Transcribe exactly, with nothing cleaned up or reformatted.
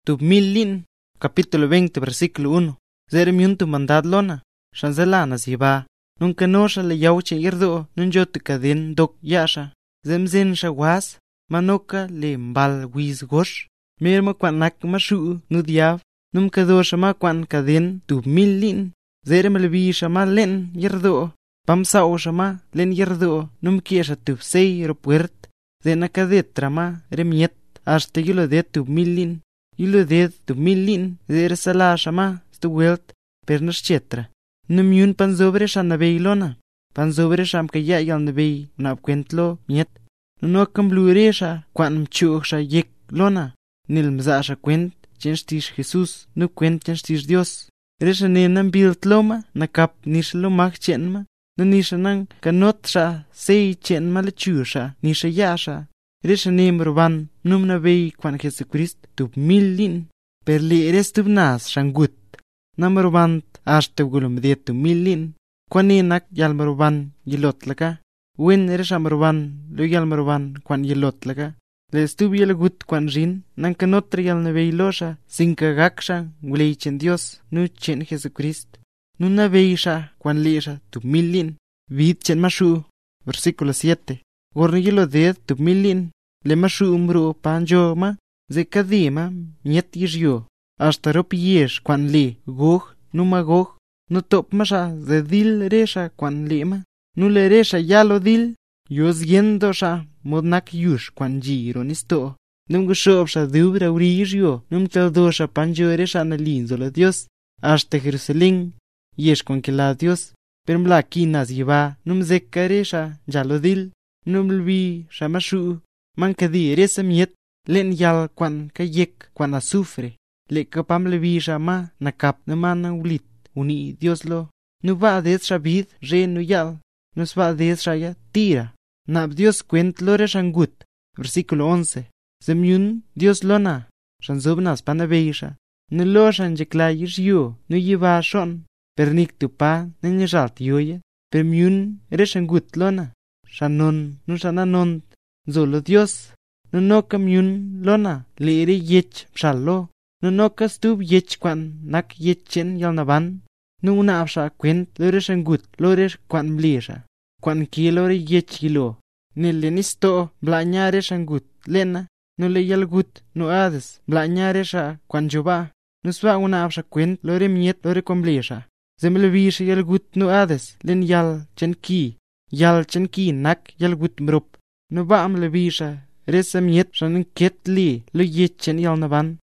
tu millin, capítulo veinte, versículo uno. Zeremiun tu mandad lona, shanzelana ziba, nunca nosha le yauche irdo, nunjo tu kadin dok yasha. Zemzin shawas, manoka le mbal wiz gosh, mirma kwanak mashu nudiav, nunca dosha ma kwan kadin tu millin. Zerem levi shama len irdo, pamsao shama len irdo, num kiesha tu sei ropuert, zena kadet trama remiet, hasta yulo de tu millin. Yulo de tu millin, zer sala shama stu welt, per nascetra. Num yun panzobre shan nabeilona, panzobre sham kaya yal nabei, unab kwentlo miet. Nuno kambluresha, kwan mchuksha yek lona, nil mzasha kwent, chenstish Jesus, nu kwent chenstish Dios. Resha nenam bilt loma, nakap nisha lomak chenma, nu nisha nang kanot sha, sei chenma le chusha, nisha yasha. Resha nem roban, num nabei kwan Jesucrist, tub millin, per li eres tub nas shangut. Nam robant, ashte gulum de tu millin, kwan enak yal maroban yilot laka. Wen resha maroban, lo yal maroban kwan yilot laka. Le stub yal gut kwan rin, nang kanotra yal nabei losha, sinka gaksha, gulei chen Dios, nu chen Jesucrist. Nu nabei sha, kwan leesha, tub millin, vid chen mashu. Versículo siete. Gorni yilo ded tub millin, le mashu umru panjo ma, ze kadima, miet yishyo. Hasta rop yesh kwan le, gog, nu magog, nu top masha, ze dil resha kwan le ma. Nu le resha yalo dil, yos yendo sha, modnak yush kwan jiro nisto. Num gushob sha dubra urishyo, num teldo sha panjo resha na linzolo Dios. Hasta Jerusalén, yesh kwan kila Dios. Per mla kinas yiba, num zekka resha, yalo dil, num lvi sha mashu. Man kadi resa miet, len yal kwan kayek kwan azufre. Le kapam levi sha ma, nakap na mana ulit, uni Dios lo. Nu va des sha vid, re nu yal. Nos va des sha ya, tira. Nab Dios kwent lo re shangut. Versículo once. Zemyun Dios lona, shanzubnas panabeisha. Nu lo shan jekla yishyo, nu yiva shon. Pernik tu pa, nenjalt yoye. Permyun re shangut lona. Shanon, nu shananont. Zolo Dios, no no kamyun lona, leere yech pshalo, no no kastub yech kwan nak yechen yalnaban, no una absha kwent lore shangut lore kwan mlesha, kwan ki lore yech yilo, ne lenisto blañare shangut lena, no le yalgut no ades blañare sha kwan joba, no swa una absha kwent lore miet lore komblesha, zemlevisha yalgut no ades len yal chenki, yal chenki nak yalgut mrup. No va am levisha, resa miet shan ket li lo yechen yal naban,